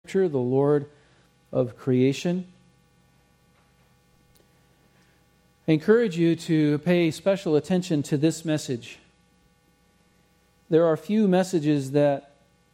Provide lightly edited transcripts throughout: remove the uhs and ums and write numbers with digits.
the Lord of creation. I encourage you to pay special attention to this message. There are few messages that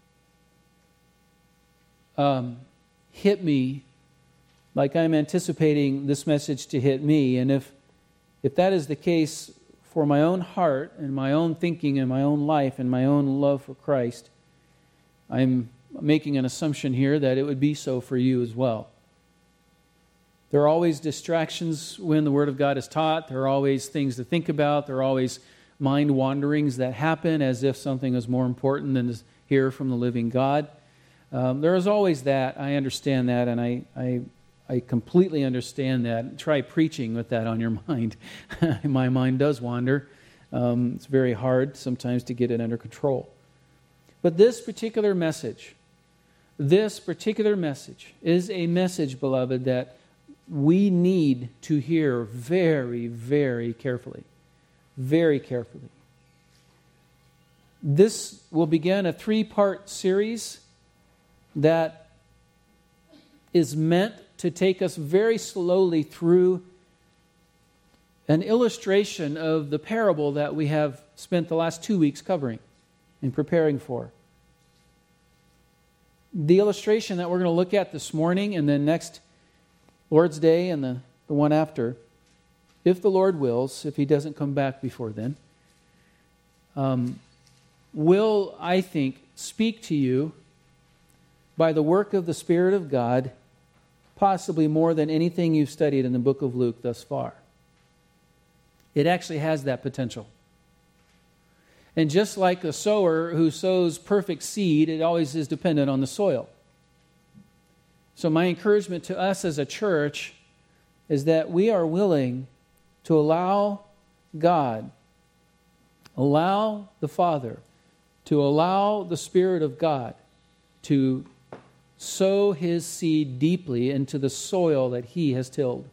hit me like I'm anticipating this message to hit me. And if that is the case for my own heart and my own thinking and my own life and my own love for Christ, I'm making an assumption here that it would be so for you as well. There are always distractions when the Word of God is taught. There are always things to think about. There are always mind wanderings that happen as if something is more important than to hear from the living God. There is always that. I understand that, and I completely understand that. Try preaching with that on your mind. My mind does wander. It's very hard sometimes to get it under control. But this particular message is a message, beloved, that we need to hear very, very carefully. Very carefully. This will begin a 3-part series that is meant to take us very slowly through an illustration of the parable that we have spent the last 2 weeks covering and preparing for. The illustration that we're going to look at this morning and then next Lord's Day and the one after, if the Lord wills, if He doesn't come back before then, will, I think, speak to you by the work of the Spirit of God, possibly more than anything you've studied in the book of Luke thus far. It actually has that potential. And just like a sower who sows perfect seed, it always is dependent on the soil. So my encouragement to us as a church is that we are willing to allow God, allow the Father, to allow the Spirit of God to sow His seed deeply into the soil that He has tilled.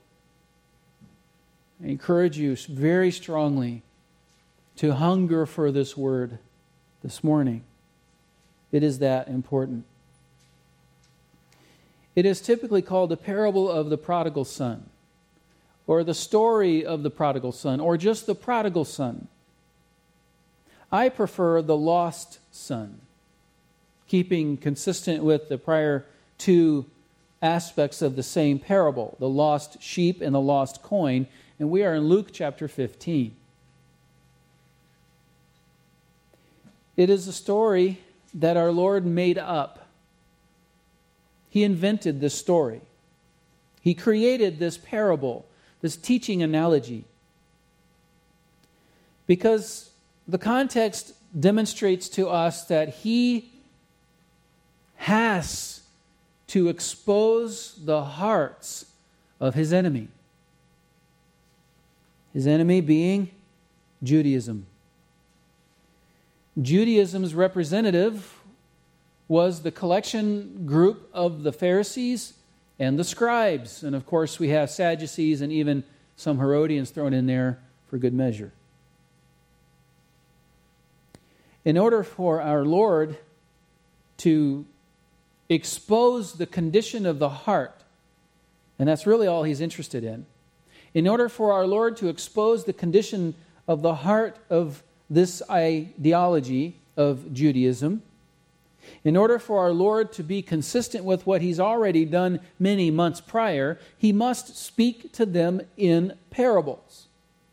I encourage you very strongly to hunger for this word this morning. It is that important. It is typically called the parable of the prodigal son, or the story of the prodigal son, or just the prodigal son. I prefer the lost son, keeping consistent with the prior 2 aspects of the same parable, the lost sheep and the lost coin, and we are in Luke chapter 15. It is a story that our Lord made up. He invented this story. He created this parable, this teaching analogy, because the context demonstrates to us that He has to expose the hearts of His enemy. His enemy being Judaism. Judaism's representative was the collection group of the Pharisees and the scribes. And of course we have Sadducees and even some Herodians thrown in there for good measure. In order for our Lord to expose the condition of the heart, and that's really all He's interested in order for our Lord to expose the condition of the heart of this ideology of Judaism, in order for our Lord to be consistent with what He's already done many months prior, He must speak to them in parables.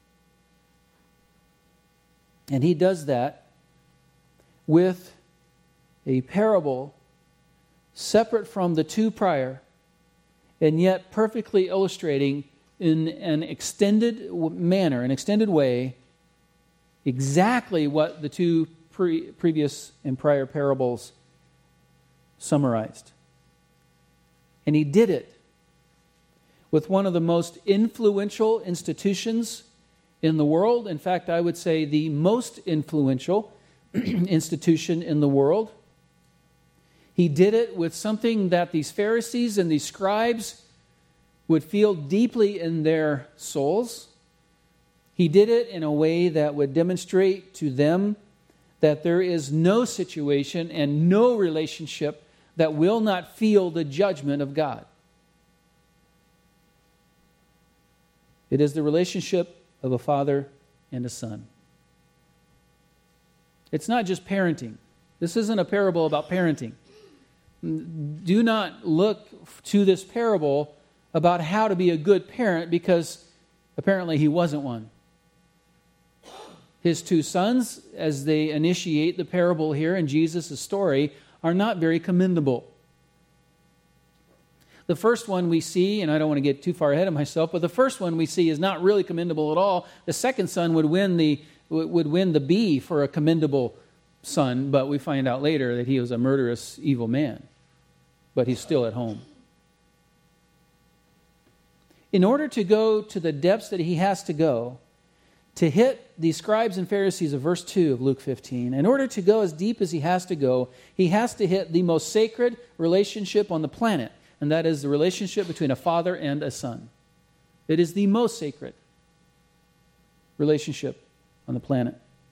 And He does that with a parable separate from the 2 prior, and yet perfectly illustrating in an extended manner, an extended way, exactly what the 2 previous and prior parables summarized. And He did it with one of the most influential institutions in the world. In fact, I would say the most influential institution in the world. He did it with something that these Pharisees and these scribes would feel deeply in their souls. He did it in a way that would demonstrate to them that there is no situation and no relationship that will not feel the judgment of God. It is the relationship of a father and a son. It's not just parenting. This isn't a parable about parenting. Do not look to this parable about how to be a good parent, because apparently he wasn't one. His two sons, as they initiate the parable here in Jesus' story, are not very commendable. The first one we see, and I don't want to get too far ahead of myself, but the first one we see is not really commendable at all. The second son would win the B for a commendable son, but we find out later that he was a murderous, evil man. But he's still at home. In order to go to the depths that he has to go, to hit the scribes and Pharisees of verse 2 of Luke 15, in order to go as deep as he has to go, he has to hit the most sacred relationship on the planet, and that is the relationship between a father and a son. It is the most sacred relationship on the planet.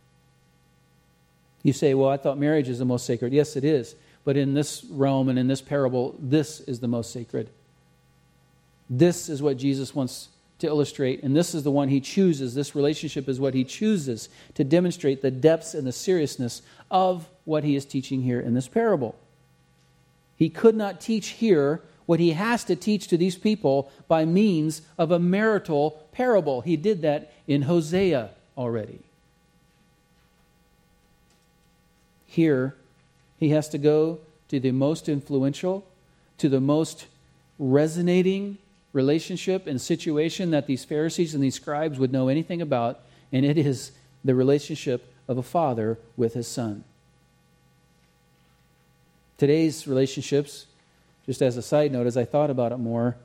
You say, well, I thought marriage is the most sacred. Yes, it is. But in this realm and in this parable, this is the most sacred. This is what Jesus wants to illustrate, and this is the one he chooses. This relationship is what he chooses to demonstrate the depths and the seriousness of what he is teaching here in this parable. He could not teach here what he has to teach to these people by means of a marital parable. He did that in Hosea already. Here, he has to go to the most influential, to the most resonating relationship and situation that these Pharisees and these scribes would know anything about, and it is the relationship of a father with his son. Today's relationships, just as a side note, as I thought about it more,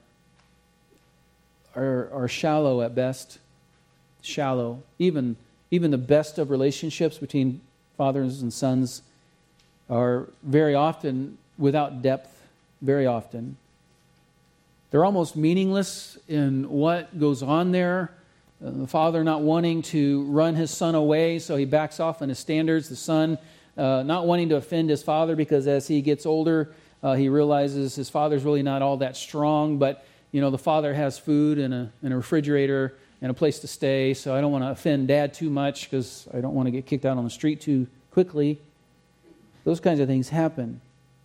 are shallow at best. Shallow. Even the best of relationships between fathers and sons are very often without depth, very often. They're almost meaningless in what goes on there. The father not wanting to run his son away, so he backs off on his standards. The son not wanting to offend his father, because as he gets older, he realizes his father's really not all that strong, but the father has food and a refrigerator and a place to stay, so I don't want to offend dad too much because I don't want to get kicked out on the street too quickly. Those kinds of things happen.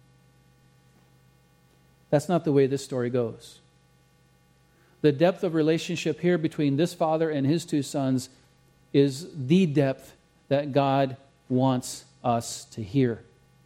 That's not the way this story goes. The depth of relationship here between this father and his two sons is the depth that God wants us to hear.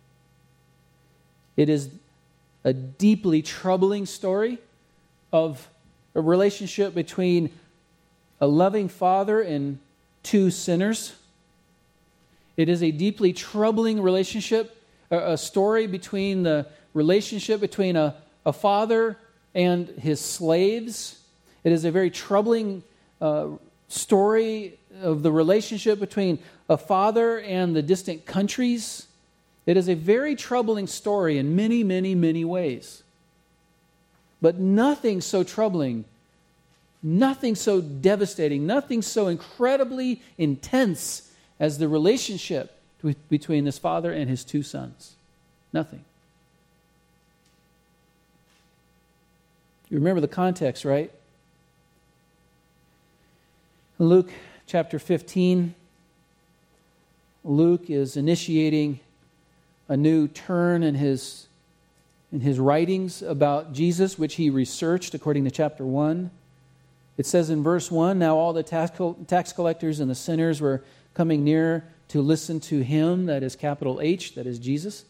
It is a deeply troubling story of a relationship between a loving father and two sinners. It is a deeply troubling relationship, a story between the relationship between a father and his slaves. It is a very troubling story of the relationship between a father and the distant countries. It is a very troubling story in many, many, many ways. But nothing so troubling, nothing so devastating, nothing so incredibly intense as the relationship between this father and his two sons. Nothing. You remember the context, right? Luke chapter 15, Luke is initiating a new turn in his writings about Jesus, which he researched according to chapter 1. It says in verse 1, now all the tax collectors and the sinners were coming near to listen to him, that is capital H, that is Jesus.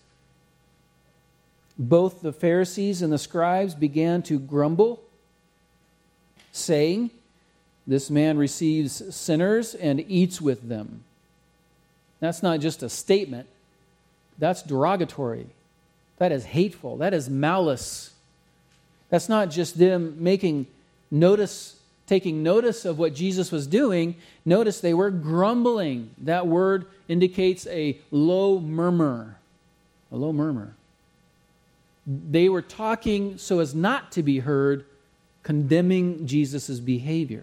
Both the Pharisees and the scribes began to grumble, saying, this man receives sinners and eats with them. That's not just a statement. That's derogatory. That is hateful. That is malice. That's not just them taking notice of what Jesus was doing. Notice they were grumbling. That word indicates a low murmur. A low murmur. They were talking so as not to be heard, condemning Jesus' behavior.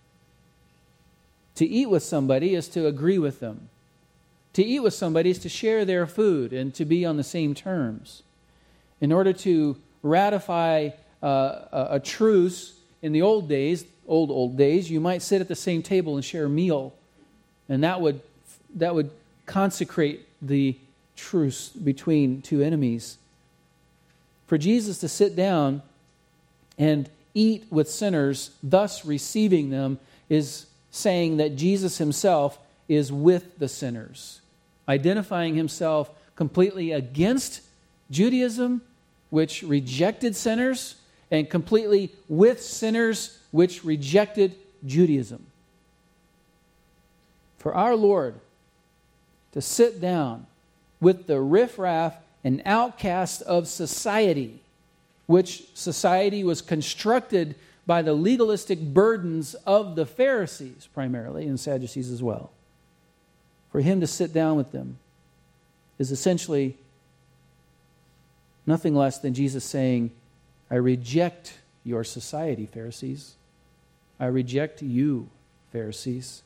To eat with somebody is to agree with them. To eat with somebody is to share their food and to be on the same terms. In order to ratify a truce in the old days, you might sit at the same table and share a meal, and that would consecrate the truce between two enemies. For Jesus to sit down and eat with sinners, thus receiving them, is saying that Jesus himself is with the sinners, identifying himself completely against Judaism, which rejected sinners, and completely with sinners, which rejected Judaism. For our Lord to sit down with the riffraff and outcast of society, which society was constructed by the legalistic burdens of the Pharisees primarily, and Sadducees as well. For him to sit down with them is essentially nothing less than Jesus saying, I reject your society, Pharisees. I reject you, Pharisees.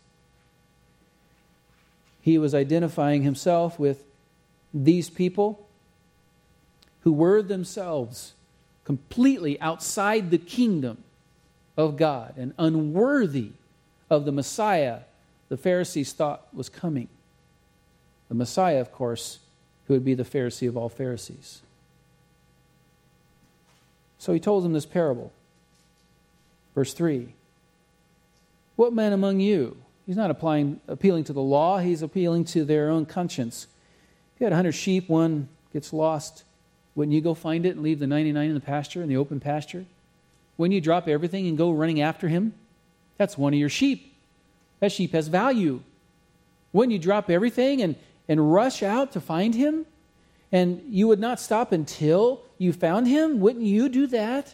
He was identifying himself with these people who were themselves completely outside the kingdom of God and unworthy of the Messiah the Pharisees thought was coming. The Messiah, of course, who would be the Pharisee of all Pharisees. So he told them this parable. Verse 3. What man among you? He's not appealing to the law. He's appealing to their own conscience. If you had 100 sheep, one gets lost. Wouldn't you go find it and leave the 99 in the pasture, in the open pasture? Wouldn't you drop everything and go running after him? That's one of your sheep. That sheep has value. Wouldn't you drop everything and rush out to find him? And you would not stop until you found him? Wouldn't you do that?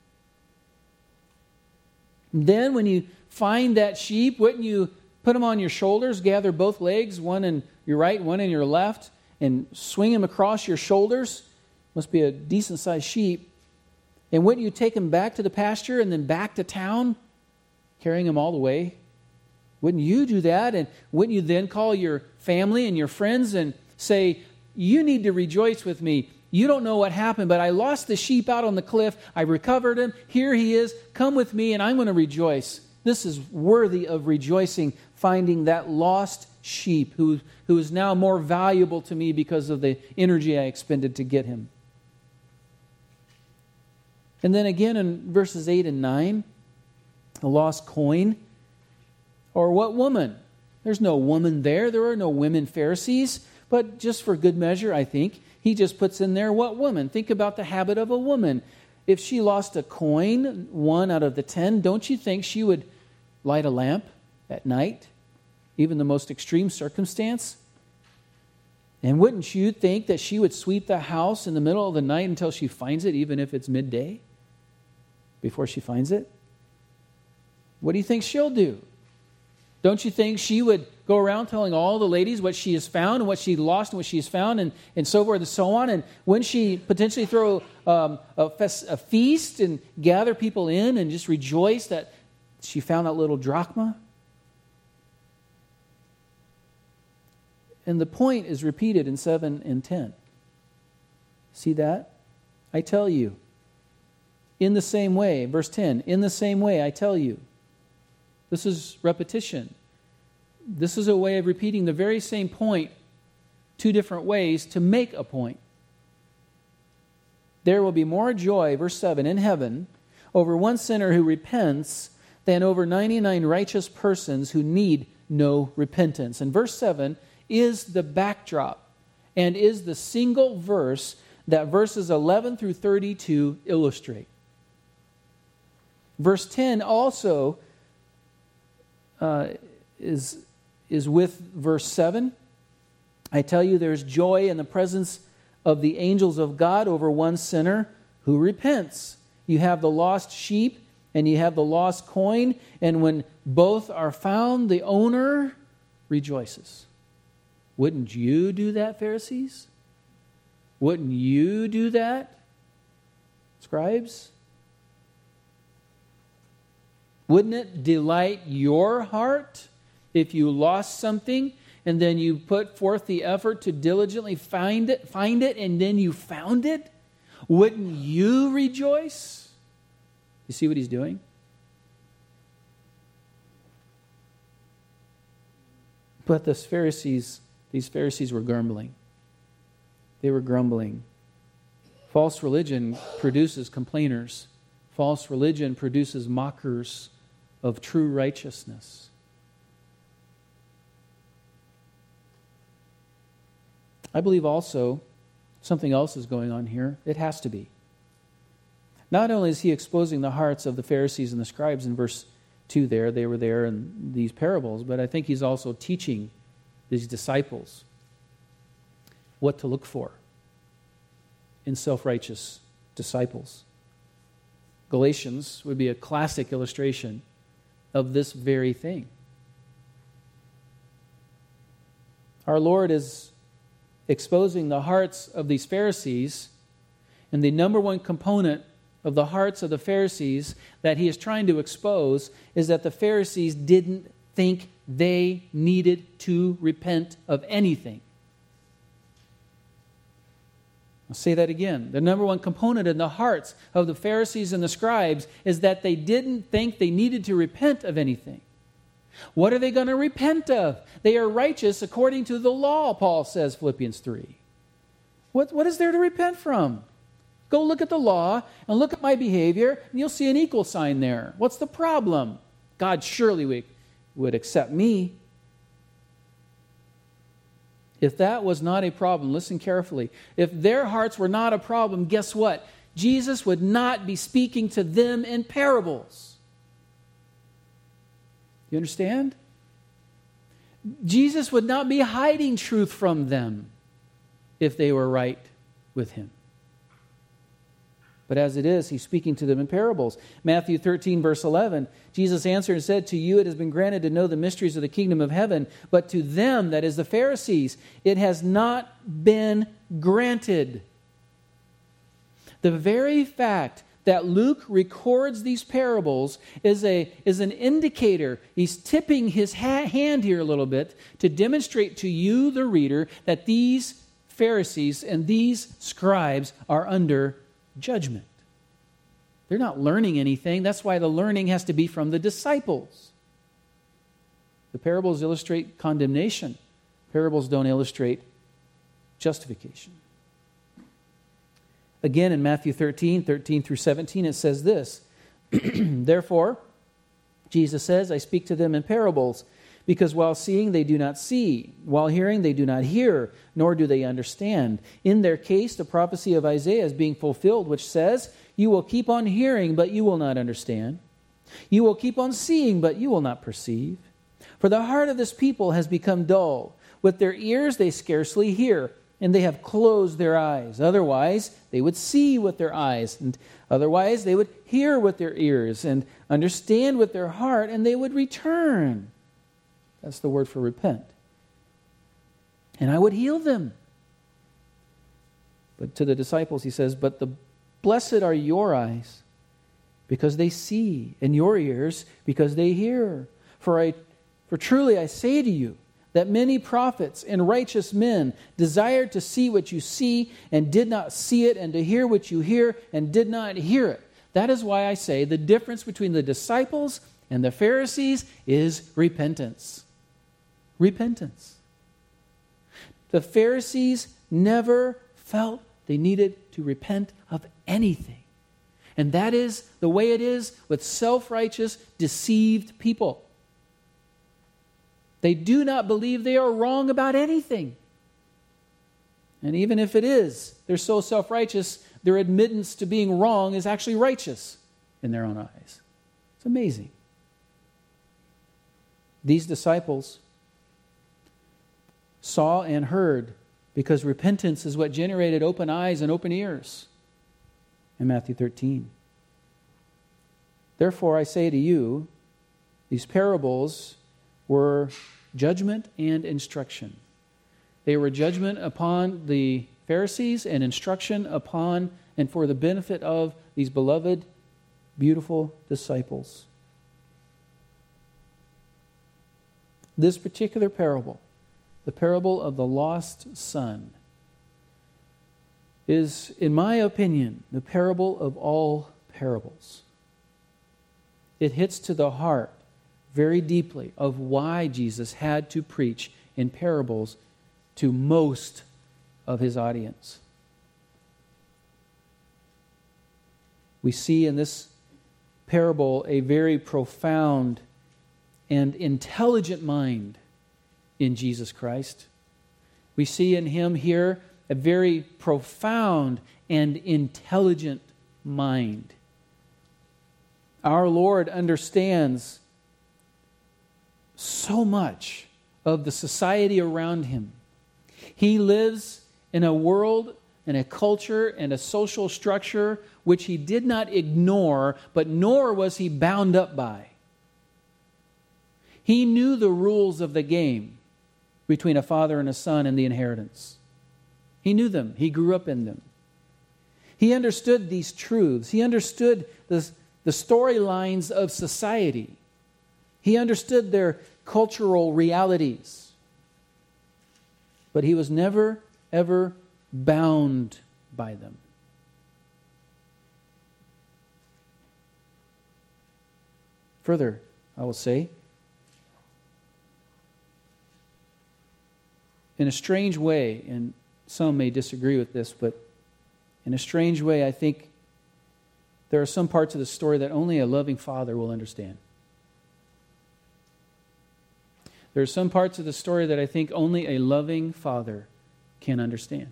Then when you find that sheep, wouldn't you put him on your shoulders, gather both legs, one in your right, one in your left, and swing him across your shoulders? Must be a decent-sized sheep. And wouldn't you take him back to the pasture and then back to town, carrying him all the way? Wouldn't you do that? And wouldn't you then call your family and your friends and say, you need to rejoice with me. You don't know what happened, but I lost the sheep out on the cliff. I recovered him. Here he is. Come with me, and I'm going to rejoice. This is worthy of rejoicing, finding that lost sheep who is now more valuable to me because of the energy I expended to get him. And then again in verses 8 and 9, the lost coin. Or what woman? There's no woman there. There are no women Pharisees. But just for good measure, I think, he just puts in there, what woman? Think about the habit of a woman. If she lost a coin, 1 out of the 10, don't you think she would light a lamp at night? Even the most extreme circumstance? And wouldn't you think that she would sweep the house in the middle of the night until she finds it, even if it's midday? Before she finds it? What do you think she'll do? Don't you think she would go around telling all the ladies what she has found and what she lost and what she has found and so forth and so on? And wouldn't she potentially throw a feast and gather people in and just rejoice that she found that little drachma? And the point is repeated in 7 and 10. See that? I tell you. In the same way, verse 10, in the same way I tell you. This is repetition. This is a way of repeating the very same point 2 different ways to make a point. There will be more joy, verse 7, in heaven over one sinner who repents than over 99 righteous persons who need no repentance. And verse 7 is the backdrop and is the single verse that verses 11 through 32 illustrate. Verse 10 also is with verse 7. I tell you, there's joy in the presence of the angels of God over one sinner who repents. You have the lost sheep and you have the lost coin, and when both are found, the owner rejoices. Wouldn't you do that, Pharisees? Wouldn't you do that, scribes? Wouldn't it delight your heart if you lost something and then you put forth the effort to diligently find it, and then you found it? Wouldn't you rejoice? You see what he's doing? But these Pharisees were grumbling. They were grumbling. False religion produces complainers. False religion produces mockers of true righteousness. I believe also something else is going on here. It has to be. Not only is he exposing the hearts of the Pharisees and the scribes in verse 2 there, they were there in these parables, but I think he's also teaching these disciples what to look for in self-righteous disciples. Galatians would be a classic illustration of this very thing. Our Lord is exposing the hearts of these Pharisees, and the number one component of the hearts of the Pharisees that he is trying to expose is that the Pharisees didn't think they needed to repent of anything. I'll say that again. The number one component in the hearts of the Pharisees and the scribes is that they didn't think they needed to repent of anything. What are they going to repent of? They are righteous according to the law, Paul says, Philippians 3. What is there to repent from? Go look at the law and look at my behavior, and you'll see an equal sign there. What's the problem? God surely would accept me. If that was not a problem, listen carefully. If their hearts were not a problem, guess what? Jesus would not be speaking to them in parables. You understand? Jesus would not be hiding truth from them if they were right with him. But as it is, he's speaking to them in parables. Matthew 13, verse 11, Jesus answered and said, "To you it has been granted to know the mysteries of the kingdom of heaven, but to them, that is the Pharisees, it has not been granted." The very fact that Luke records these parables is an indicator. He's tipping his hand here a little bit to demonstrate to you, the reader, that these Pharisees and these scribes are under judgment. They're not learning anything. That's why the learning has to be from the disciples. The parables illustrate condemnation. Parables don't illustrate justification. Again, in Matthew 13 through 17, it says this, "Therefore, Jesus says, I speak to them in parables, because while seeing they do not see, while hearing they do not hear, nor do they understand. In their case, the prophecy of Isaiah is being fulfilled, which says, you will keep on hearing, but you will not understand. You will keep on seeing, but you will not perceive. For the heart of this people has become dull. With their ears they scarcely hear, and they have closed their eyes. Otherwise, they would see with their eyes, and otherwise they would hear with their ears, and understand with their heart, and they would return." That's the word for repent. "And I would heal them." But to the disciples he says, "But the blessed are your eyes, because they see, and your ears, because they hear. For truly I say to you, that many prophets and righteous men desired to see what you see, and did not see it, and to hear what you hear, and did not hear it." That is why I say the difference between the disciples and the Pharisees is repentance. Repentance. The Pharisees never felt they needed to repent of anything. And that is the way it is with self-righteous, deceived people. They do not believe they are wrong about anything. And even if it is, they're so self-righteous, their admittance to being wrong is actually righteous in their own eyes. It's amazing. These disciples saw and heard, because repentance is what generated open eyes and open ears in Matthew 13. "Therefore I say to you," these parables were judgment and instruction. They were judgment upon the Pharisees and instruction upon and for the benefit of these beloved, beautiful disciples. This particular parable, the parable of the lost son, is, in my opinion, the parable of all parables. It hits to the heart very deeply of why Jesus had to preach in parables to most of his audience. We see in this parable a very profound and intelligent mind in Jesus Christ. We see in him here a very profound and intelligent mind. Our Lord understands so much of the society around him. He lives in a world and a culture and a social structure which he did not ignore, but nor was he bound up by. He knew the rules of the game between a father and a son and the inheritance. He knew them. He grew up in them. He understood these truths. He understood the storylines of society. He understood their cultural realities. But he was never, ever bound by them. Further, I will say, in a strange way, and some may disagree with this, but in a strange way, I think there are some parts of the story that only a loving father will understand. There are some parts of the story that I think only a loving father can understand.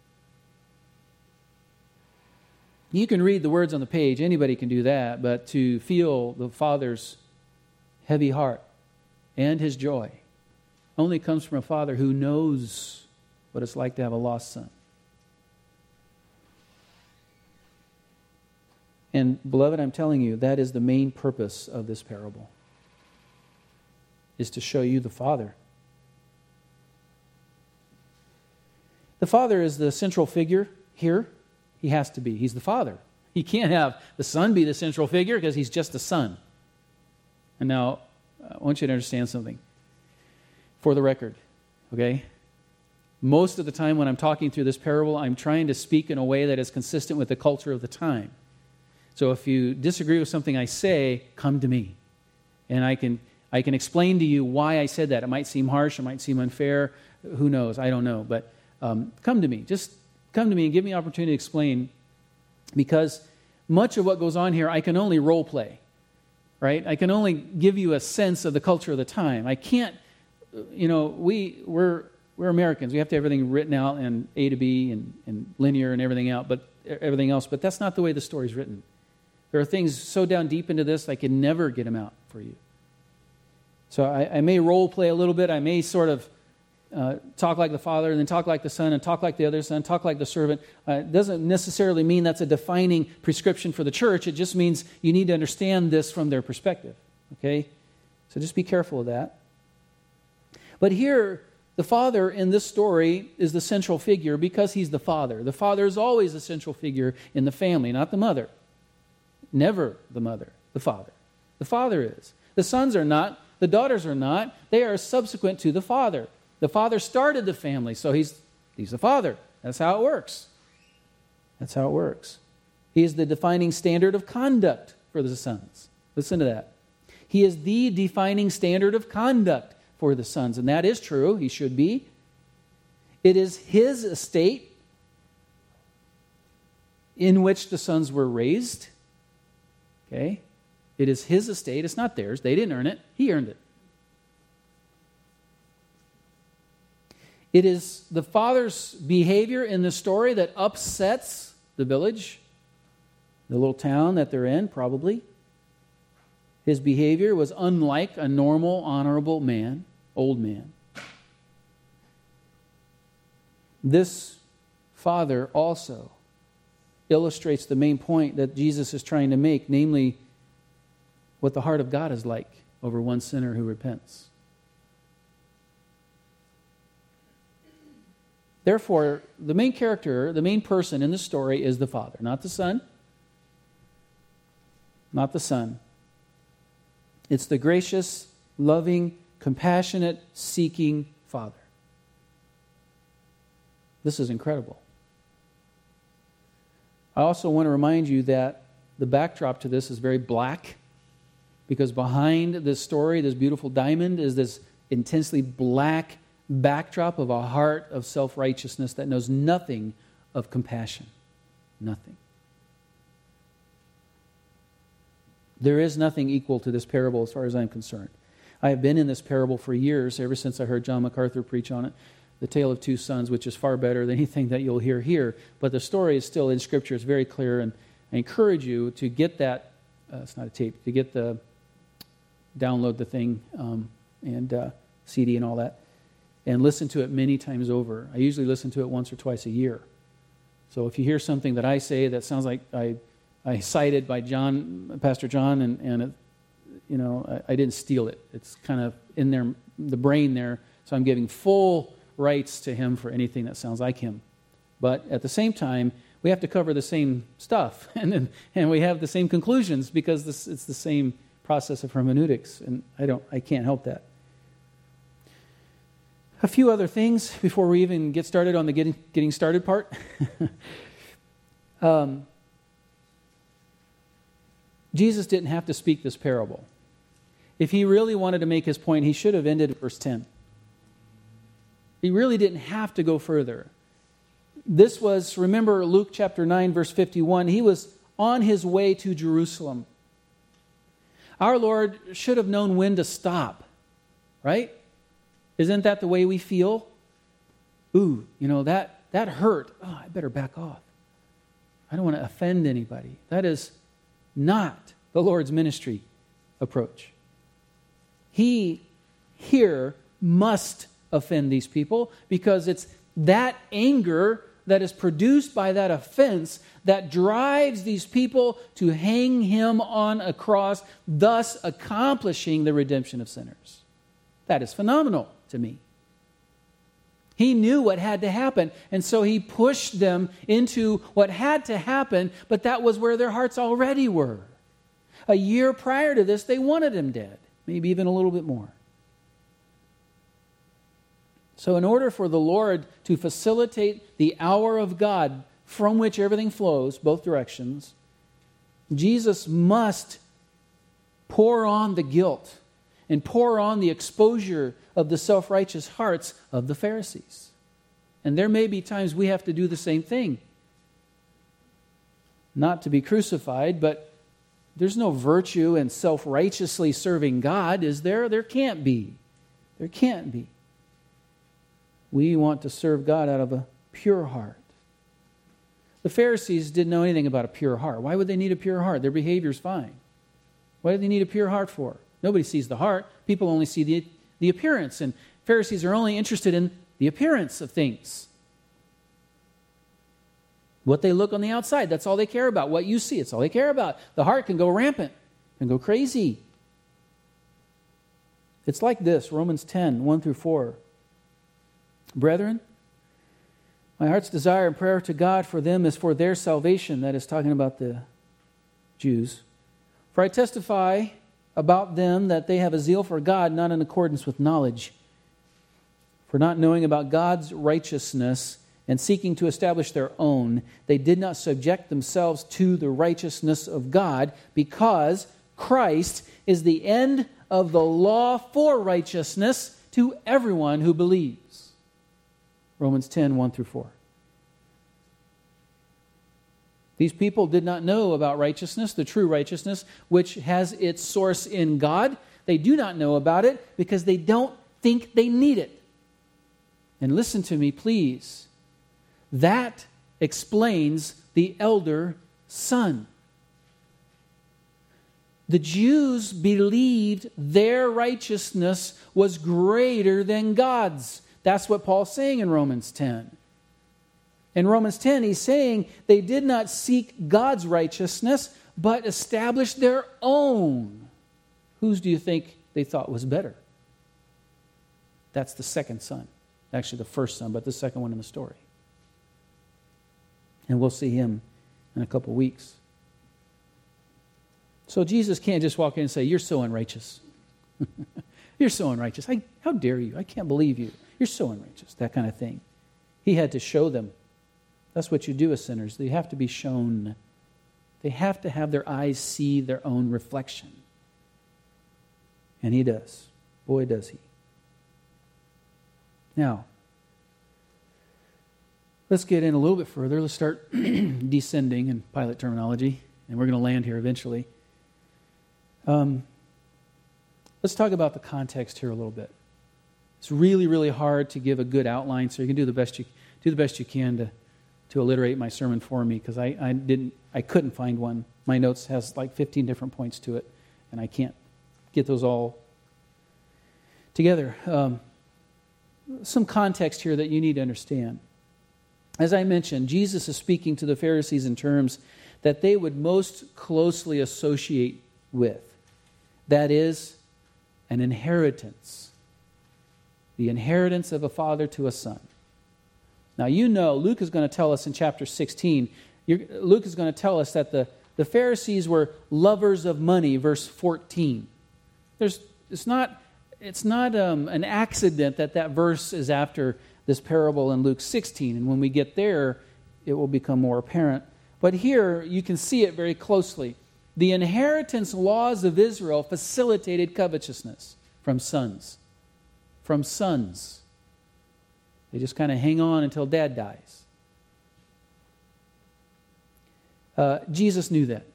You can read the words on the page, anybody can do that, but to feel the Father's heavy heart and his joy only comes from a father who knows what it's like to have a lost son. And beloved, I'm telling you, that is the main purpose of this parable, is to show you the Father. The Father is the central figure here. He has to be. He's the Father. He can't have the Son be the central figure because he's just the Son. And now, I want you to understand something. For the record, okay? Most of the time when I'm talking through this parable, I'm trying to speak in a way that is consistent with the culture of the time. So if you disagree with something I say, come to me. And I can explain to you why I said that. It might seem harsh, it might seem unfair, who knows, I don't know. But come to me. Just come to me and give me an opportunity to explain, because much of what goes on here I can only role play, right? I can only give you a sense of the culture of the time. I can't, we're Americans. We have to have everything written out and A to B and linear and everything else, but that's not the way the story's written. There are things so down deep into this I can never get them out for you. So I may role play a little bit. I may sort of talk like the Father, and then talk like the Son, and talk like the other Son, talk like the servant. It doesn't necessarily mean that's a defining prescription for the church. It just means you need to understand this from their perspective. Okay? So just be careful of that. But here, the Father in this story is the central figure because he's the Father. The Father is always the central figure in the family, not the mother. Never the mother, the Father. The Father is. The sons are not. The daughters are not. They are subsequent to the Father. The Father started the family, so he's the Father. That's how it works. That's how it works. He is the defining standard of conduct for the sons. Listen to that. He is the defining standard of conduct for the sons, and that is true. He should be. It is his estate in which the sons were raised. Okay? It is his estate. It's not theirs. They didn't earn it. He earned it. It is the father's behavior in the story that upsets the village, the little town that they're in, probably. His behavior was unlike a normal, honorable man, old man. This father also illustrates the main point that Jesus is trying to make, namely what the heart of God is like over one sinner who repents. Therefore, the main character, the main person in the story is the Father, not the Son. Not the Son. It's the gracious, loving, compassionate, seeking Father. This is incredible. I also want to remind you that the backdrop to this is very black, because behind this story, this beautiful diamond, is this intensely black backdrop of a heart of self-righteousness that knows nothing of compassion. Nothing. There is nothing equal to this parable as far as I'm concerned. I have been in this parable for years, ever since I heard John MacArthur preach on it, The Tale of Two Sons, which is far better than anything that you'll hear here. But the story is still in Scripture. It's very clear, and I encourage you to get that, it's not a tape, to get the, download the thing, and CD and all that, and listen to it many times over. I usually listen to it once or twice a year. So if you hear something that I say that sounds like I cited by Pastor John, and I didn't steal it. It's kind of in there, the brain there, so I'm giving full rights to him for anything that sounds like him. But at the same time, we have to cover the same stuff, and we have the same conclusions, because it's the same process of hermeneutics, and I can't help that. A few other things before we even get started on the getting started part. Jesus didn't have to speak this parable. If he really wanted to make his point, he should have ended at verse 10. He really didn't have to go further. This was, remember Luke chapter 9, verse 51, he was on his way to Jerusalem. Our Lord should have known when to stop, right? Isn't that the way we feel? Ooh, that hurt. Oh, I better back off. I don't want to offend anybody. That is not the Lord's ministry approach. He here must offend these people, because it's that anger that is produced by that offense that drives these people to hang him on a cross, thus accomplishing the redemption of sinners. That is phenomenal to me. He knew what had to happen, and so he pushed them into what had to happen, but that was where their hearts already were. A year prior to this, they wanted him dead, maybe even a little bit more. So in order for the Lord to facilitate the hour of God from which everything flows, both directions, Jesus must pour on the guilt and pour on the exposure of the self-righteous hearts of the Pharisees. And there may be times we have to do the same thing. Not to be crucified, but there's no virtue in self-righteously serving God, is there? There can't be. There can't be. We want to serve God out of a pure heart. The Pharisees didn't know anything about a pure heart. Why would they need a pure heart? Their behavior's fine. What do they need a pure heart for? Nobody sees the heart. People only see the appearance. And Pharisees are only interested in the appearance of things. What they look on the outside, that's all they care about. What you see, it's all they care about. The heart can go rampant, can go crazy. It's like this, Romans 10, 1 through 4. Brethren, my heart's desire and prayer to God for them is for their salvation. That is talking about the Jews. For I testify about them that they have a zeal for God, not in accordance with knowledge. For not knowing about God's righteousness and seeking to establish their own, they did not subject themselves to the righteousness of God, because Christ is the end of the law for righteousness to everyone who believes. Romans 10, 1 through 4. These people did not know about righteousness, the true righteousness, which has its source in God. They do not know about it because they don't think they need it. And listen to me, please. That explains the elder son. The Jews believed their righteousness was greater than God's. That's what Paul's saying in Romans 10. In Romans 10, he's saying they did not seek God's righteousness, but established their own. Whose do you think they thought was better? That's the second son. Actually, the first son, but the second one in the story. And we'll see him in a couple weeks. So Jesus can't just walk in and say, "You're so unrighteous. You're so unrighteous. How dare you? I can't believe you. You're so unrighteous." That kind of thing. He had to show them. That's what you do as sinners. They have to be shown. They have to have their eyes see their own reflection. And he does. Boy, does he. Now, let's get in a little bit further. Let's start descending in pilot terminology, and we're going to land here eventually. Let's talk about the context here a little bit. It's really, really hard to give a good outline, so you can do the best you can to alliterate my sermon for me, because I couldn't find one. My notes has like 15 different points to it, and I can't get those all together. Some context here that you need to understand. As I mentioned, Jesus is speaking to the Pharisees in terms that they would most closely associate with. That is, an inheritance. The inheritance of a father to a son. Now, you know, Luke is going to tell us in chapter 16, Luke is going to tell us that the Pharisees were lovers of money, verse 14. It's not an accident that verse is after this parable in Luke 16. And when we get there, it will become more apparent. But here, you can see it very closely. The inheritance laws of Israel facilitated covetousness from sons. From sons. They just kind of hang on until dad dies. Jesus knew that.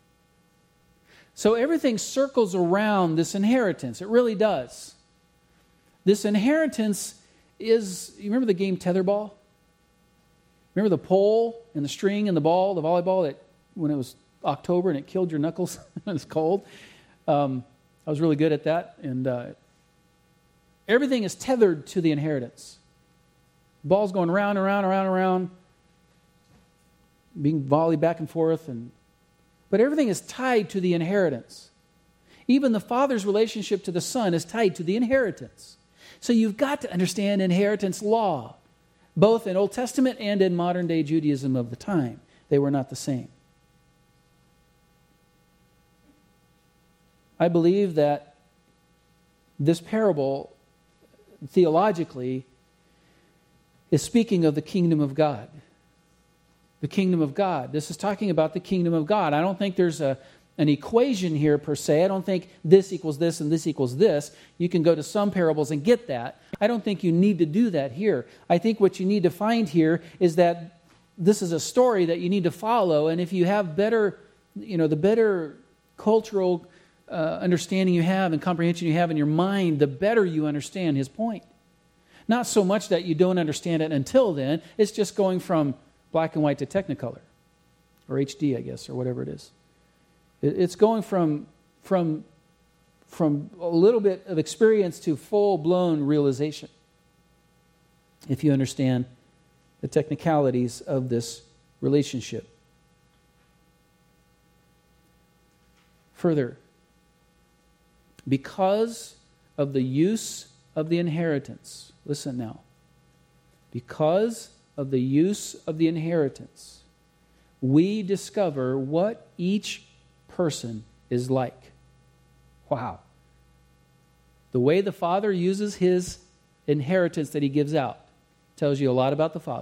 So everything circles around this inheritance. It really does. This inheritance is, you remember the game tetherball? Remember the pole and the string and the ball, the volleyball, that when it was October and it killed your knuckles when it was cold? I was really good at that. And everything is tethered to the inheritance. The ball's going round and round and round and round, being volleyed back and forth. But everything is tied to the inheritance. Even the father's relationship to the son is tied to the inheritance. So you've got to understand inheritance law, both in Old Testament and in modern-day Judaism of the time. They were not the same. I believe that this parable, theologically, is speaking of the kingdom of God. The kingdom of God. This is talking about the kingdom of God. I don't think there's an equation here per se. I don't think this equals this and this equals this. You can go to some parables and get that. I don't think you need to do that here. I think what you need to find here is that this is a story that you need to follow, and if you have better, the better cultural understanding you have and comprehension you have in your mind, the better you understand his point. Not so much that you don't understand it until then. It's just going from black and white to Technicolor, or HD, I guess, or whatever it is. It's going from a little bit of experience to full-blown realization, if you understand the technicalities of this relationship. Further, because of the use of the inheritance, listen now, because of the use of the inheritance, we discover what each person is like. Wow. The way the Father uses his inheritance that he gives out tells you a lot about the Father.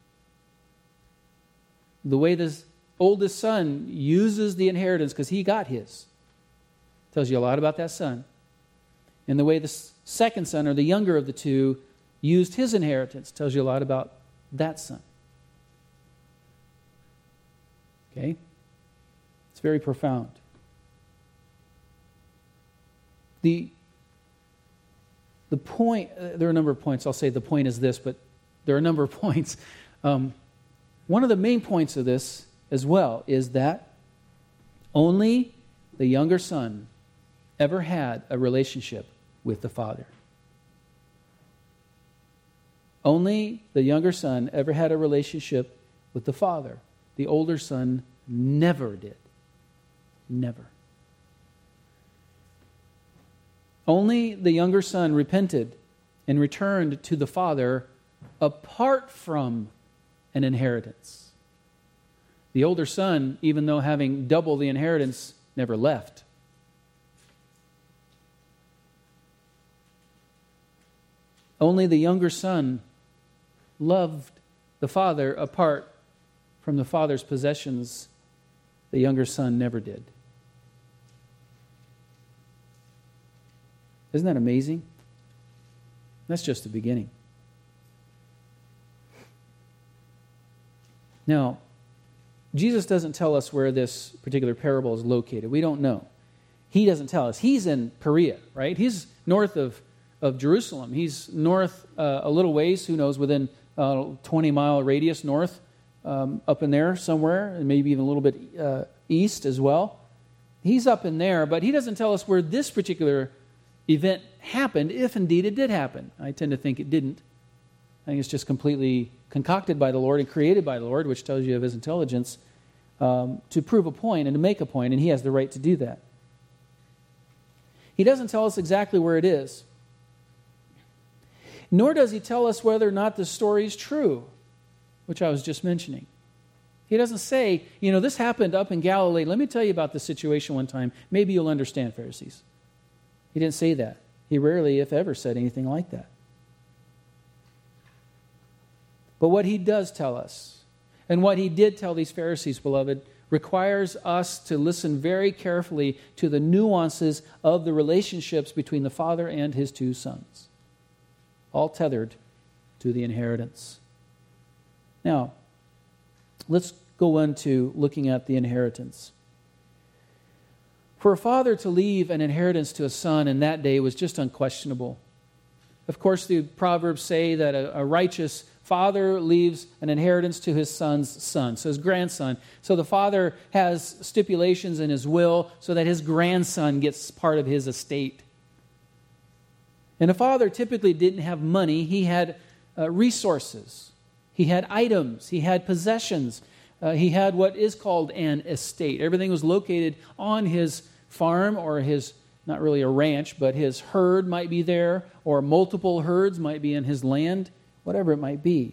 The way this oldest son uses the inheritance because he got his tells you a lot about that son. And the way the second son, or the younger of the two, used his inheritance tells you a lot about that son. Okay? It's very profound. The point, there are a number of points. I'll say the point is this, but there are a number of points. One of the main points of this as well is that only the younger son ever had a relationship with the father. Only the younger son ever had a relationship with the father. The older son never did. Never. Only the younger son repented and returned to the father apart from an inheritance. The older son, even though having double the inheritance, never left. Only the younger son loved the father apart from the father's possessions, the younger son never did. Isn't that amazing? That's just the beginning. Now, Jesus doesn't tell us where this particular parable is located. We don't know. He doesn't tell us. He's in Perea, right? He's north of Jerusalem. He's north a little ways, who knows, within a 20-mile radius north, up in there somewhere, and maybe even a little bit east as well. He's up in there, but he doesn't tell us where this particular event happened, if indeed it did happen. I tend to think it didn't. I think it's just completely concocted by the Lord and created by the Lord, which tells you of his intelligence, to prove a point and to make a point, and he has the right to do that. He doesn't tell us exactly where it is. Nor does he tell us whether or not the story is true, which I was just mentioning. He doesn't say, this happened up in Galilee. Let me tell you about the situation one time. Maybe you'll understand, Pharisees. He didn't say that. He rarely, if ever, said anything like that. But what he does tell us, and what he did tell these Pharisees, beloved, requires us to listen very carefully to the nuances of the relationships between the father and his two sons, all tethered to the inheritance. Now, let's go into looking at the inheritance. For a father to leave an inheritance to a son in that day was just unquestionable. Of course, the Proverbs say that a righteous father leaves an inheritance to his son's son, so his grandson. So the father has stipulations in his will so that his grandson gets part of his estate. And a father typically didn't have money. He had resources. He had items. He had possessions. He had what is called an estate. Everything was located on his farm, or his, not really a ranch, but his herd might be there, or multiple herds might be in his land, whatever it might be.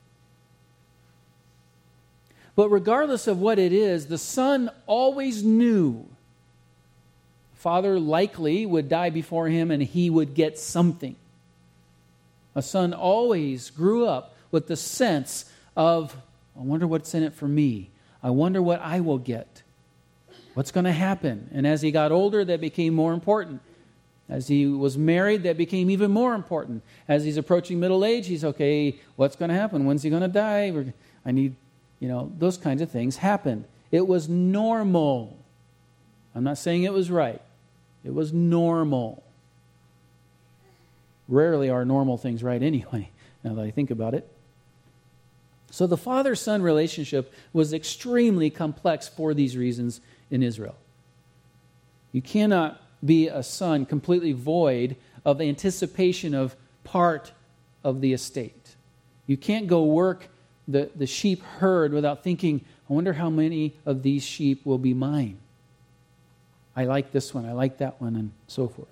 But regardless of what it is, the son always knew father likely would die before him and he would get something. A son always grew up with the sense of, I wonder what's in it for me. I wonder what I will get. What's going to happen? And as he got older, that became more important. As he was married, that became even more important. As he's approaching middle age, he's okay, what's going to happen? When's he going to die? I need, those kinds of things happened. It was normal. I'm not saying it was right. It was normal. Rarely are normal things right anyway, now that I think about it. So the father-son relationship was extremely complex for these reasons in Israel. You cannot be a son completely void of anticipation of part of the estate. You can't go work the sheep herd without thinking, I wonder how many of these sheep will be mine. I like this one, I like that one, and so forth.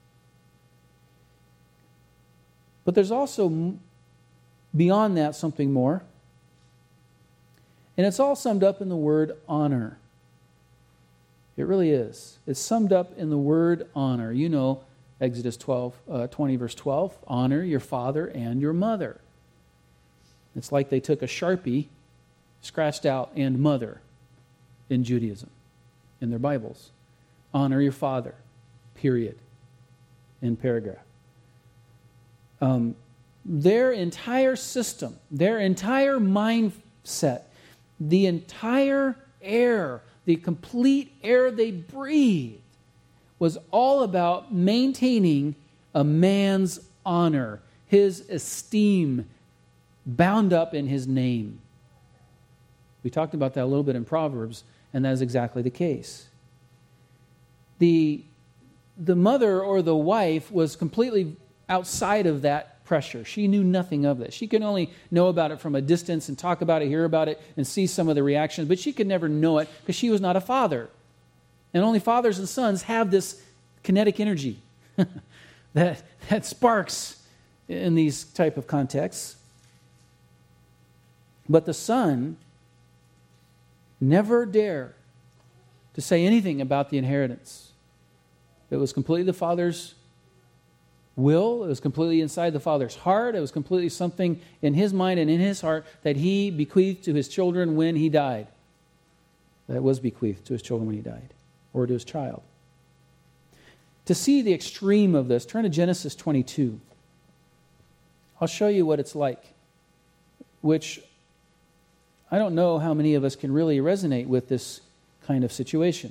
But there's also, beyond that, something more. And it's all summed up in the word honor. It really is. It's summed up in the word honor. You know, Exodus 20, verse 12, honor your father and your mother. It's like they took a Sharpie, scratched out and mother in Judaism, in their Bibles. Honor your father, period, in paragraph. Their entire system, their entire mindset, the entire air, the complete air they breathed was all about maintaining a man's honor, his esteem, bound up in his name. We talked about that a little bit in Proverbs, and that is exactly the case. The mother or the wife was completely outside of that pressure. She knew nothing of this. She could only know about it from a distance and talk about it, hear about it, and see some of the reactions, but she could never know it because she was not a father. And only fathers and sons have this kinetic energy that sparks in these type of contexts. But the son never dared to say anything about the inheritance. It was completely the father's will. It was completely inside the Father's heart. It was completely something in His mind and in His heart that He bequeathed to His children when He died. That was bequeathed to His children when He died, or to His child. To see the extreme of this, turn to Genesis 22. I'll show you what it's like, which I don't know how many of us can really resonate with this kind of situation.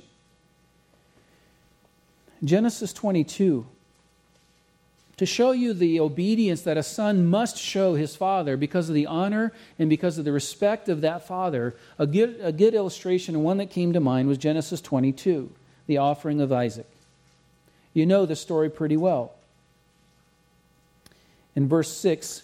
Genesis 22. To show you the obedience that a son must show his father because of the honor and because of the respect of that father, a good illustration, and one that came to mind, was Genesis 22, the offering of Isaac. You know the story pretty well. In verse 6,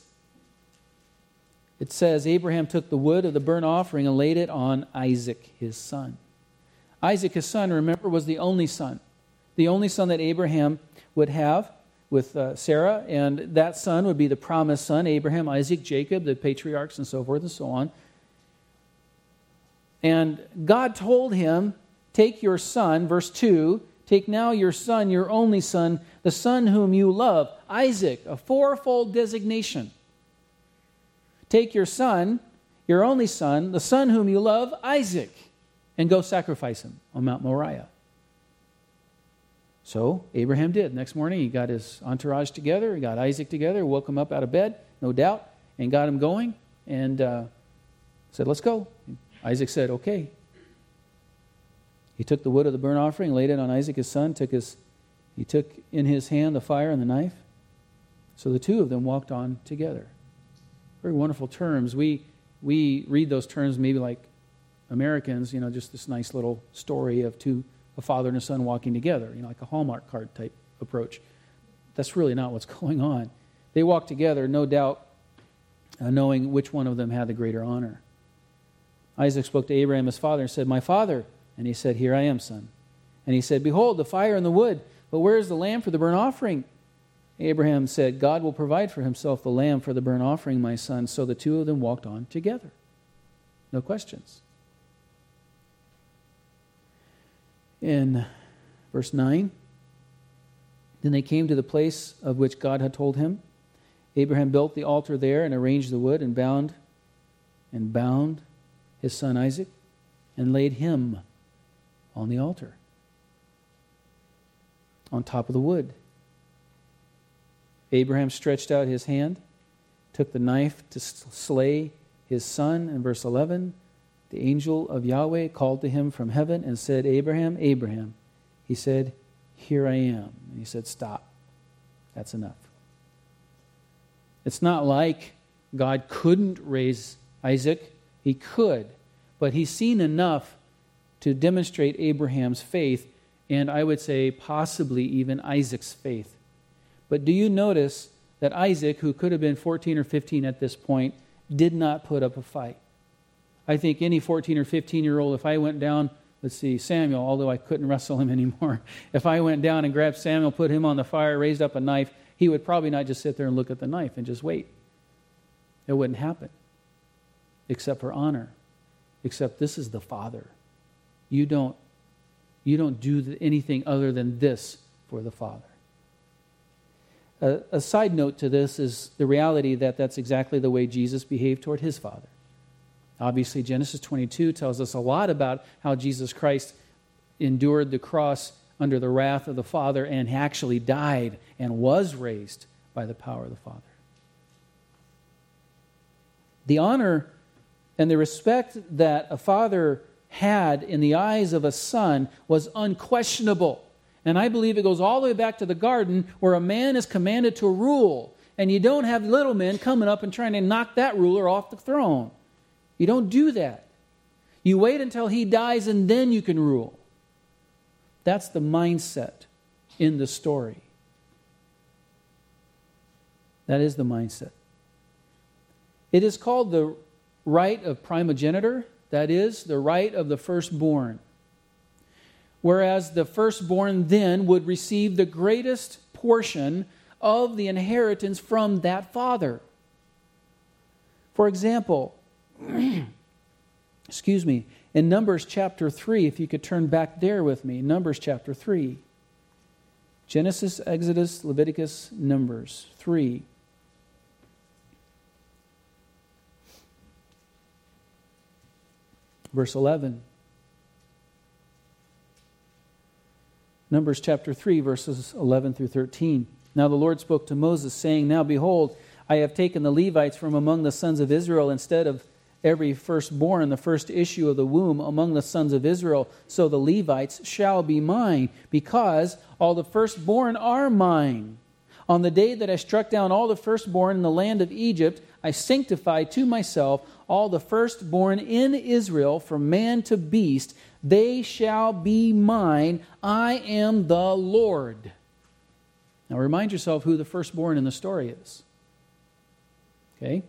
it says, Abraham took the wood of the burnt offering and laid it on Isaac, his son. Isaac, his son, remember, was the only son that Abraham would have with Sarah, and that son would be the promised son, Abraham, Isaac, Jacob, the patriarchs, and so forth and so on. And God told him, take your son, verse 2, take now your son, your only son, the son whom you love, Isaac, a fourfold designation. Take your son, your only son, the son whom you love, Isaac, and go sacrifice him on Mount Moriah. So Abraham did. Next morning, he got his entourage together. He got Isaac together, woke him up out of bed, no doubt, and got him going, and said, let's go. Isaac said, okay. He took the wood of the burnt offering, laid it on Isaac, his son. He took in his hand the fire and the knife. So the two of them walked on together. Very wonderful terms. We read those terms maybe like Americans, just this nice little story of a father and a son walking together, like a Hallmark card type approach. That's really not what's going on. They walked together, no doubt, knowing which one of them had the greater honor. Isaac spoke to Abraham, his father, and said, my father. And he said, here I am, son. And he said, behold, the fire and the wood, but where is the lamb for the burnt offering? Abraham said, God will provide for himself the lamb for the burnt offering, my son. So the two of them walked on together. No questions. In verse 9, then they came to the place of which God had told him. Abraham built the altar there and arranged the wood and bound his son Isaac and laid him on the altar, on top of the wood. Abraham stretched out his hand, took the knife to slay his son. In verse 11, the angel of Yahweh called to him from heaven and said, Abraham, Abraham. He said, here I am. And he said, stop. That's enough. It's not like God couldn't raise Isaac. He could. But he's seen enough to demonstrate Abraham's faith, and I would say possibly even Isaac's faith. But do you notice that Isaac, who could have been 14 or 15 at this point, did not put up a fight? I think any 14 or 15-year-old, if I went down, Samuel, although I couldn't wrestle him anymore, if I went down and grabbed Samuel, put him on the fire, raised up a knife, he would probably not just sit there and look at the knife and just wait. It wouldn't happen, except for honor, except this is the Father. You don't do anything other than this for the Father. A side note to this is the reality that that's exactly the way Jesus behaved toward his Father. Obviously, Genesis 22 tells us a lot about how Jesus Christ endured the cross under the wrath of the Father and actually died and was raised by the power of the Father. The honor and the respect that a father had in the eyes of a son was unquestionable. And I believe it goes all the way back to the garden where a man is commanded to rule. And you don't have little men coming up and trying to knock that ruler off the throne. You don't do that. You wait until he dies and then you can rule. That's the mindset in the story. That is the mindset. It is called the right of primogeniture. That is, the right of the firstborn. Whereas the firstborn then would receive the greatest portion of the inheritance from that father. For example, in Numbers chapter 3, if you could turn back there with me, Numbers chapter 3. Genesis, Exodus, Leviticus, Numbers 3. Verse 11. Numbers chapter 3, verses 11 through 13. Now the Lord spoke to Moses, saying, Now behold, I have taken the Levites from among the sons of Israel instead of every firstborn, the first issue of the womb among the sons of Israel. So the Levites shall be mine, because all the firstborn are mine. On the day that I struck down all the firstborn in the land of Egypt, I sanctified to myself all the firstborn in Israel, from man to beast. They shall be mine. I am the Lord. Now remind yourself who the firstborn in the story is. Okay?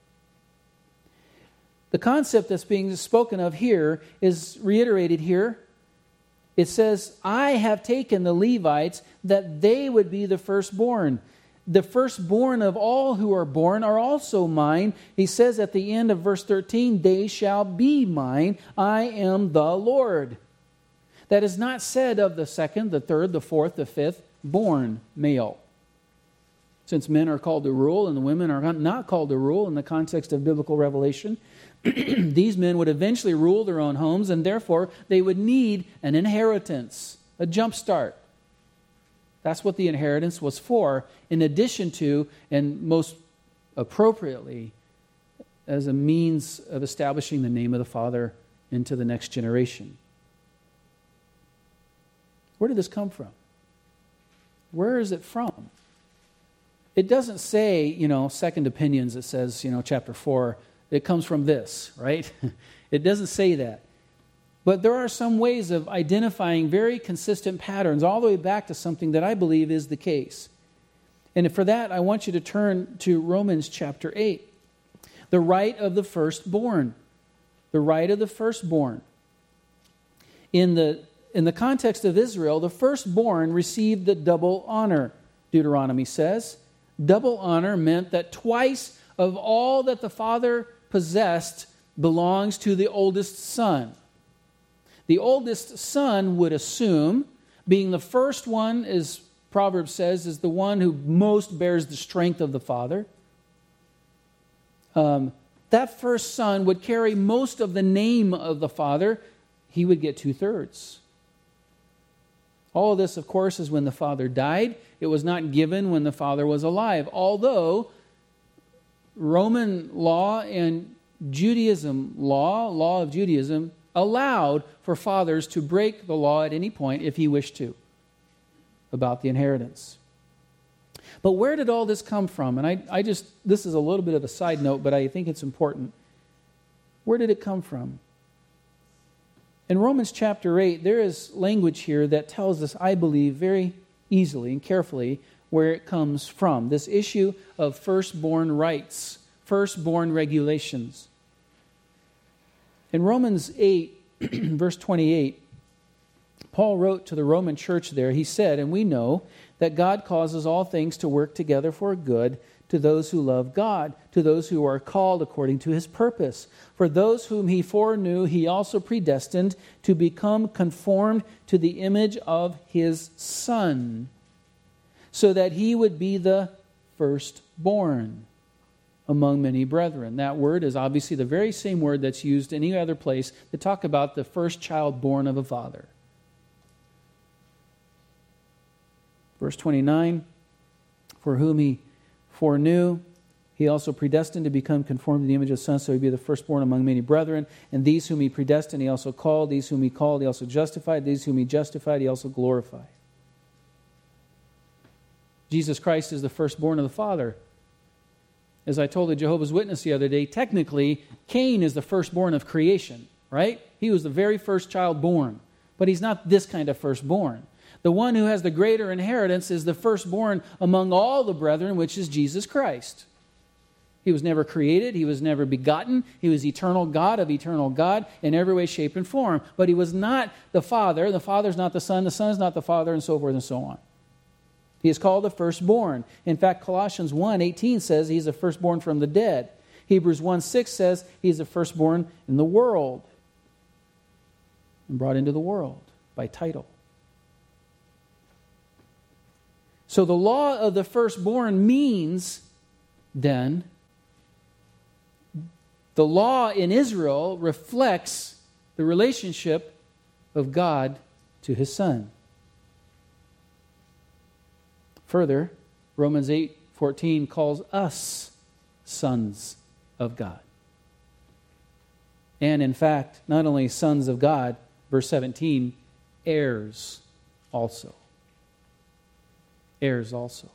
The concept that's being spoken of here is reiterated here. It says, I have taken the Levites that they would be the firstborn. The firstborn of all who are born are also mine. He says at the end of verse 13, they shall be mine. I am the Lord. That is not said of the second, the third, the fourth, the fifth born male. Since men are called to rule and the women are not called to rule in the context of biblical revelation, these men would eventually rule their own homes, and therefore they would need an inheritance, a jump start. That's what the inheritance was for, in addition to, and most appropriately, as a means of establishing the name of the Father into the next generation. Where did this come from? Where is it from? It doesn't say, second opinions. It says, chapter 4, it comes from this, right? It doesn't say that. But there are some ways of identifying very consistent patterns all the way back to something that I believe is the case. And for that, I want you to turn to Romans chapter 8. The right of the firstborn. The right of the firstborn. In the context of Israel, the firstborn received the double honor, Deuteronomy says. Double honor meant that twice of all that the father possessed belongs to the oldest son. The oldest son would assume, being the first one, as Proverbs says, is the one who most bears the strength of the father. That first son would carry most of the name of the father. He would get 2/3. All of this, of course, is when the father died. It was not given when the father was alive. Although Roman law and Judaism law of Judaism, allowed for fathers to break the law at any point if he wished to about the inheritance. But where did all this come from? And this is a little bit of a side note, but I think it's important. Where did it come from? In Romans chapter 8, there is language here that tells us, I believe, very easily and carefully where it comes from. This issue of firstborn rights, firstborn regulations. In Romans 8, verse 28, Paul wrote to the Roman church there, he said, and we know that God causes all things to work together for good to those who love God, to those who are called according to his purpose. For those whom he foreknew, he also predestined to become conformed to the image of his Son, so that he would be the firstborn among many brethren. That word is obviously the very same word that's used any other place to talk about the first child born of a father. Verse 29, for whom he foreknew, he also predestined to become conformed to the image of the Son, so he be the firstborn among many brethren. And these whom he predestined, he also called. These whom he called, he also justified. These whom he justified, he also glorified. Jesus Christ is the firstborn of the Father. As I told the Jehovah's Witness the other day, technically, Cain is the firstborn of creation, right? He was the very first child born. But he's not this kind of firstborn. The one who has the greater inheritance is the firstborn among all the brethren, which is Jesus Christ. He was never created. He was never begotten. He was eternal God of eternal God in every way, shape, and form. But he was not the Father. The Father's not the Son. The Son is not the Father, and so forth and so on. He is called the firstborn. In fact, Colossians 1:18 says he's the firstborn from the dead. Hebrews 1:6 says he's the firstborn in the world and brought into the world by title. So the law of the firstborn means, then, the law in Israel reflects the relationship of God to His Son. Further, Romans 8:14 calls us sons of God. And in fact, not only sons of God, verse 17, heirs also. Heirs also.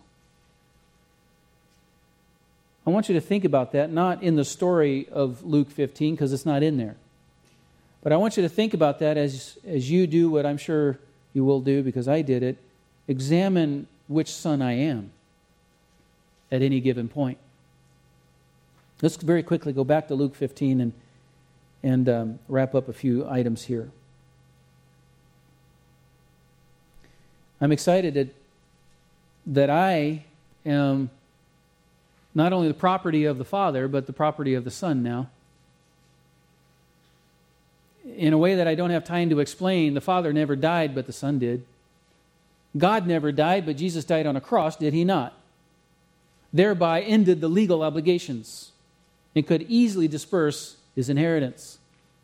I want you to think about that, not in the story of Luke 15, because it's not in there. But I want you to think about that as you do what I'm sure you will do, because I did it. Examine which son I am at any given point. Let's very quickly go back to Luke 15 and wrap up a few items here. I'm excited that I am not only the property of the Father, but the property of the Son now. In a way that I don't have time to explain, the Father never died, but the Son did. God never died, but Jesus died on a cross, did He not? Thereby ended the legal obligations and could easily disperse His inheritance.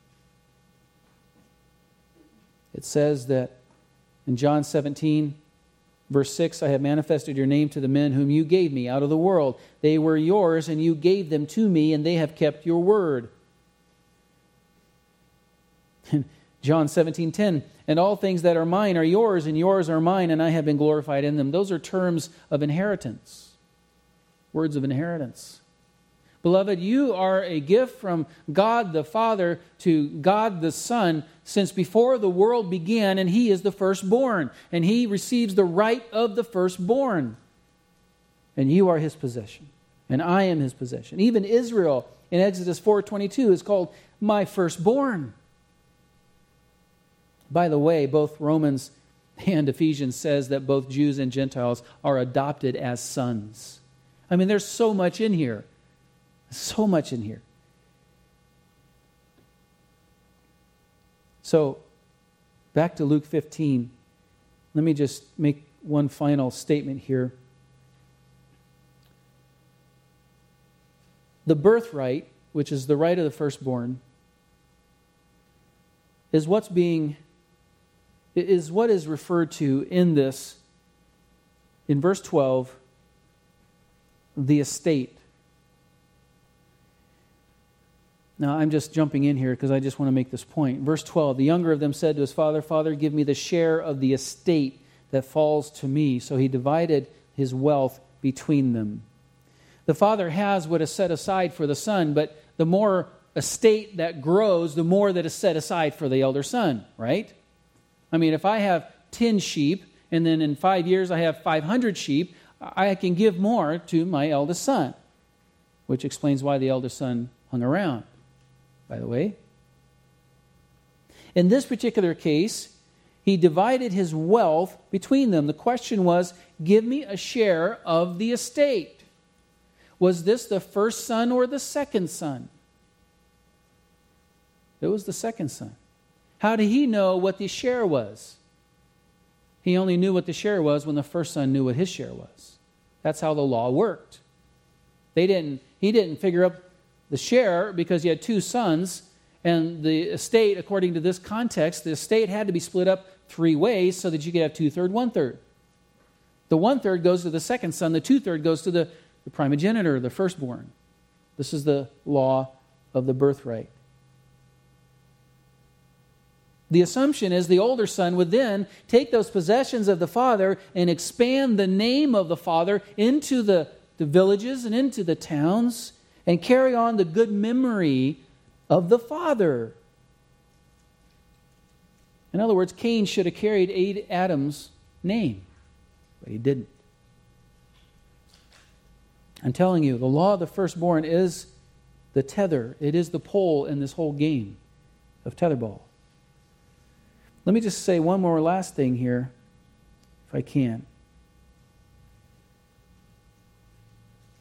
It says that in John 17, verse 6, I have manifested your name to the men whom you gave me out of the world. They were yours, and you gave them to me, and they have kept your word. John 17:10, and all things that are mine are yours, and yours are mine, and I have been glorified in them. Those are terms of inheritance. Words of inheritance. Beloved, you are a gift from God the Father to God the Son since before the world began, and He is the firstborn, and He receives the right of the firstborn. And you are His possession, and I am His possession. Even Israel in Exodus 4:22 is called my firstborn. By the way, both Romans and Ephesians says that both Jews and Gentiles are adopted as sons. I mean, there's so much in here. So much in here. So, back to Luke 15. Let me just make one final statement here. The birthright, which is the right of the firstborn, is what is referred to in this, in verse 12, the estate. Now, I'm just jumping in here because I just want to make this point. Verse 12, the younger of them said to his father, Father, give me the share of the estate that falls to me. So he divided his wealth between them. The father has what is set aside for the son, but the more estate that grows, the more that is set aside for the elder son, right? I mean, if I have 10 sheep, and then in 5 years I have 500 sheep, I can give more to my eldest son, which explains why the eldest son hung around, by the way. In this particular case, he divided his wealth between them. The question was, give me a share of the estate. Was this the first son or the second son? It was the second son. How did he know what the share was? He only knew what the share was when the first son knew what his share was. That's how the law worked. He didn't figure up the share because he had two sons, and the estate, according to this context, the estate had to be split up 3 ways so that you could have 2/3, 1/3. The 1/3 goes to the second son, the 2/3 goes to the primogenitor, the firstborn. This is the law of the birthright. The assumption is the older son would then take those possessions of the father and expand the name of the father into the villages and into the towns and carry on the good memory of the father. In other words, Cain should have carried Adam's name, but he didn't. I'm telling you, the law of the firstborn is the tether. It is the pole in this whole game of tetherball. Let me just say one more last thing here, if I can.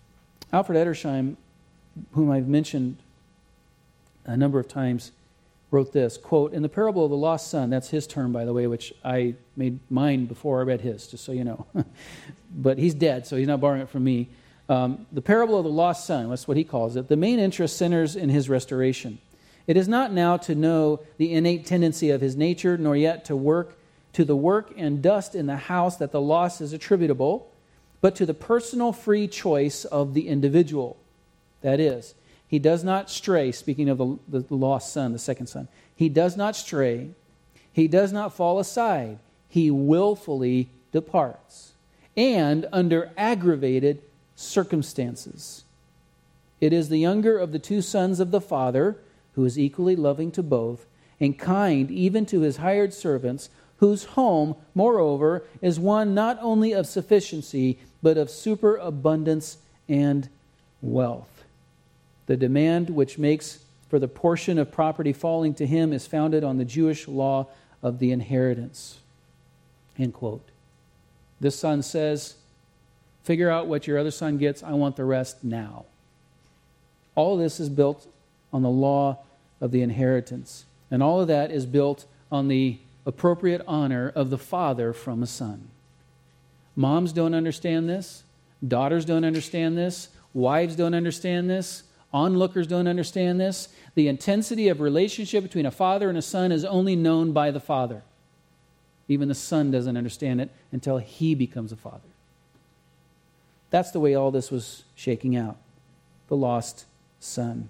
Alfred Edersheim, whom I've mentioned a number of times, wrote this, quote, "In the parable of the lost son," that's his term, by the way, which I made mine before I read his, just so you know. But he's dead, so he's not borrowing it from me. The parable of the lost son, that's what he calls it. The main interest centers in his restoration. It is not now to know the innate tendency of his nature, nor yet to the work and dust in the house that the loss is attributable, but to the personal free choice of the individual. That is, he does not stray, speaking of the lost son, the second son. He does not stray. He does not fall aside. He willfully departs. And under aggravated circumstances. It is the younger of the two sons of the father, who is equally loving to both, and kind even to his hired servants, whose home, moreover, is one not only of sufficiency, but of superabundance and wealth. The demand which makes for the portion of property falling to him is founded on the Jewish law of the inheritance. End quote. This son says, figure out what your other son gets. I want the rest now. All of this is built on the law of the inheritance. And all of that is built on the appropriate honor of the father from a son. Moms don't understand this. Daughters don't understand this. Wives don't understand this. Onlookers don't understand this. The intensity of relationship between a father and a son is only known by the father. Even the son doesn't understand it until he becomes a father. That's the way all this was shaking out. The lost son.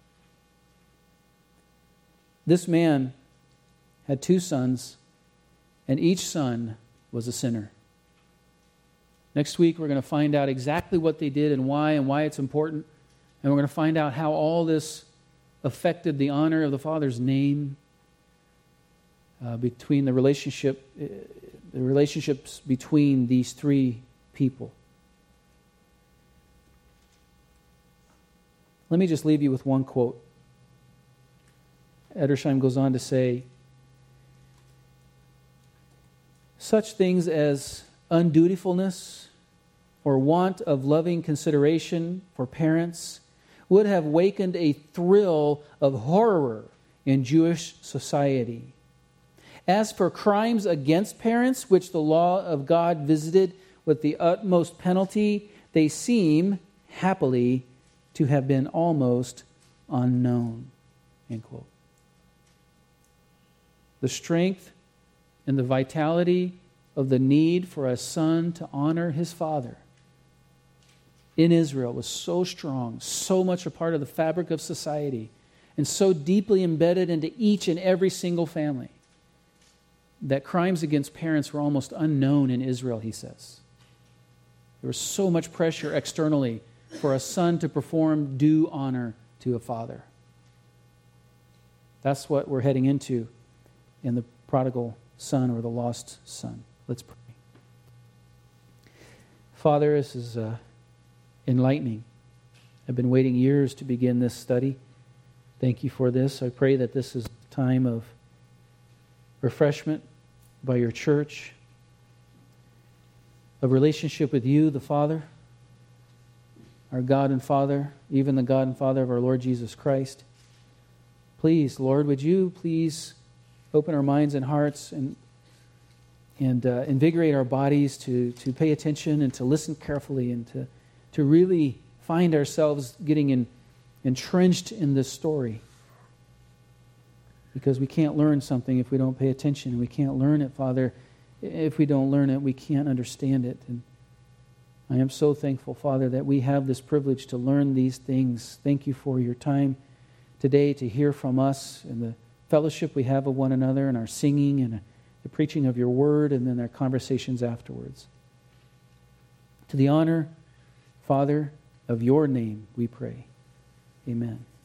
This man had two sons, and each son was a sinner. Next week, we're going to find out exactly what they did and why it's important. And we're going to find out how all this affected the honor of the Father's name between the relationships between these three people. Let me just leave you with one quote. Edersheim goes on to say, such things as undutifulness or want of loving consideration for parents would have wakened a thrill of horror in Jewish society. As for crimes against parents, which the law of God visited with the utmost penalty, they seem, happily, to have been almost unknown. End quote. The strength and the vitality of the need for a son to honor his father in Israel was so strong, so much a part of the fabric of society, and so deeply embedded into each and every single family, that crimes against parents were almost unknown in Israel, he says. There was so much pressure externally for a son to perform due honor to a father. That's what we're heading into in the prodigal son or the lost son. Let's pray. Father, this is enlightening. I've been waiting years to begin this study. Thank you for this. I pray that this is a time of refreshment by your church, of relationship with you, the Father, our God and Father, even the God and Father of our Lord Jesus Christ. Please, Lord, would you please open our minds and hearts and invigorate our bodies to pay attention and to listen carefully and to really find ourselves getting entrenched in this story. Because we can't learn something if we don't pay attention. We can't learn it, Father. If we don't learn it, we can't understand it. And I am so thankful, Father, that we have this privilege to learn these things. Thank you for your time today to hear from us and the fellowship we have of one another and our singing and the preaching of your word and then our conversations afterwards. To the honor, Father, of your name, we pray. Amen.